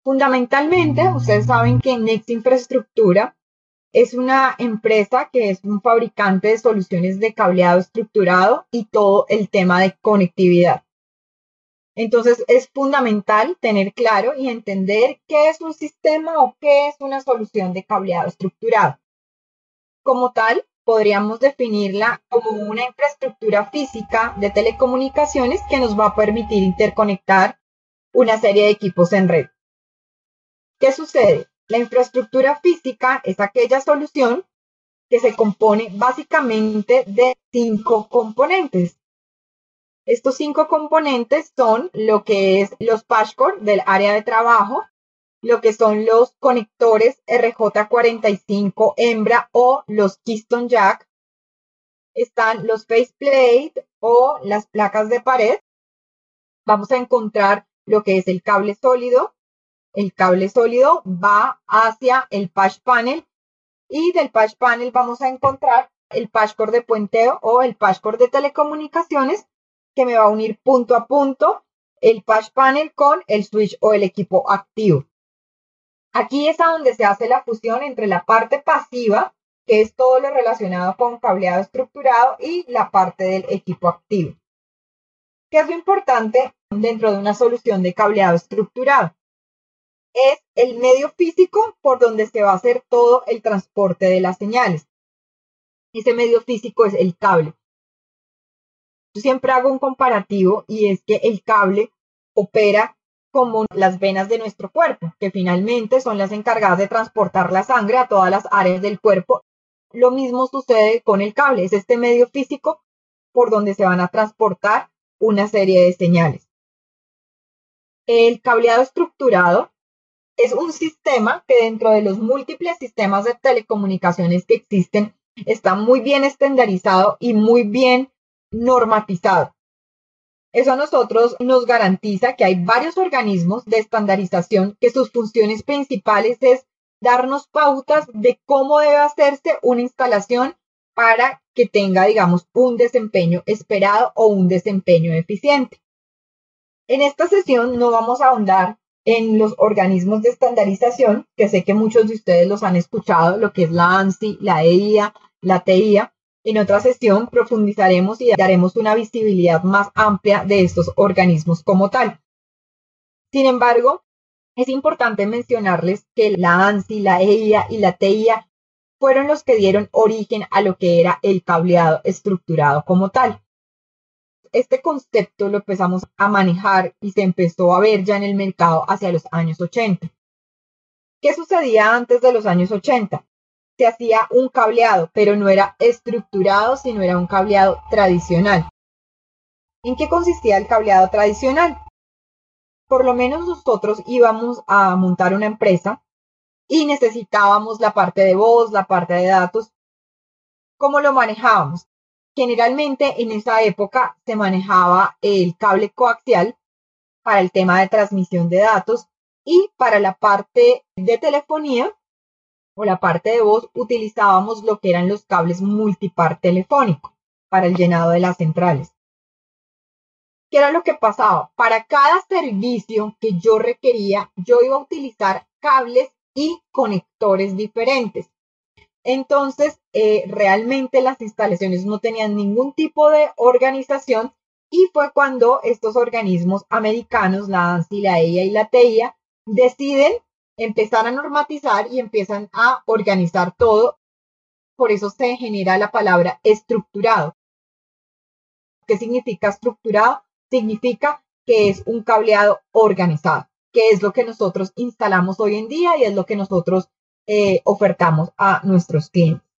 Fundamentalmente, ustedes saben que Next Infraestructura es una empresa que es un fabricante de soluciones de cableado estructurado y todo el tema de conectividad. Entonces, es fundamental tener claro y entender qué es un sistema o qué es una solución de cableado estructurado. Como tal, podríamos definirla como una infraestructura física de telecomunicaciones que nos va a permitir interconectar una serie de equipos en red. ¿Qué sucede? La infraestructura física es aquella solución que se compone básicamente de 5 componentes. Estos 5 componentes son lo que es los patchcore del área de trabajo, lo que son los conectores RJ45 hembra o los Keystone Jack, están los faceplate o las placas de pared. Vamos a encontrar lo que es el cable sólido. El cable sólido va hacia el patch panel y del patch panel vamos a encontrar el patchcore de puenteo o el patchcore de telecomunicaciones que me va a unir punto a punto el patch panel con el switch o el equipo activo. Aquí es a donde se hace la fusión entre la parte pasiva, que es todo lo relacionado con cableado estructurado, y la parte del equipo activo. ¿Qué es lo importante dentro de una solución de cableado estructurado? Es el medio físico por donde se va a hacer todo el transporte de las señales. Ese medio físico es el cable. Yo siempre hago un comparativo y es que el cable opera como las venas de nuestro cuerpo, que finalmente son las encargadas de transportar la sangre a todas las áreas del cuerpo. Lo mismo sucede con el cable, es este medio físico por donde se van a transportar una serie de señales. El cableado estructurado es un sistema que dentro de los múltiples sistemas de telecomunicaciones que existen está muy bien estandarizado y muy bien normatizado. Eso a nosotros nos garantiza que hay varios organismos de estandarización que sus funciones principales es darnos pautas de cómo debe hacerse una instalación para que tenga, digamos, un desempeño esperado o un desempeño eficiente. En esta sesión no vamos a ahondar en los organismos de estandarización, que sé que muchos de ustedes los han escuchado, lo que es la ANSI, la EIA, la TIA. En otra sesión profundizaremos y daremos una visibilidad más amplia de estos organismos como tal. Sin embargo, es importante mencionarles que la ANSI, la EIA y la TIA fueron los que dieron origen a lo que era el cableado estructurado como tal. Este concepto lo empezamos a manejar y se empezó a ver ya en el mercado hacia los años 80. ¿Qué sucedía antes de los años 80? Se hacía un cableado, pero no era estructurado, sino era un cableado tradicional. ¿En qué consistía el cableado tradicional? Por lo menos nosotros íbamos a montar una empresa y necesitábamos la parte de voz, la parte de datos. ¿Cómo lo manejábamos? Generalmente en esa época se manejaba el cable coaxial para el tema de transmisión de datos y para la parte de telefonía o la parte de voz utilizábamos lo que eran los cables multipar telefónico para el llenado de las centrales. ¿Qué era lo que pasaba? Para cada servicio que yo requería, yo iba a utilizar cables y conectores diferentes. Entonces, realmente las instalaciones no tenían ningún tipo de organización y fue cuando estos organismos americanos, la ANSI, la EIA y la TIA, deciden empezar a normatizar y empiezan a organizar todo. Por eso se genera la palabra estructurado. ¿Qué significa estructurado? Significa que es un cableado organizado, que es lo que nosotros instalamos hoy en día y es lo que nosotros ofertamos a nuestros clientes.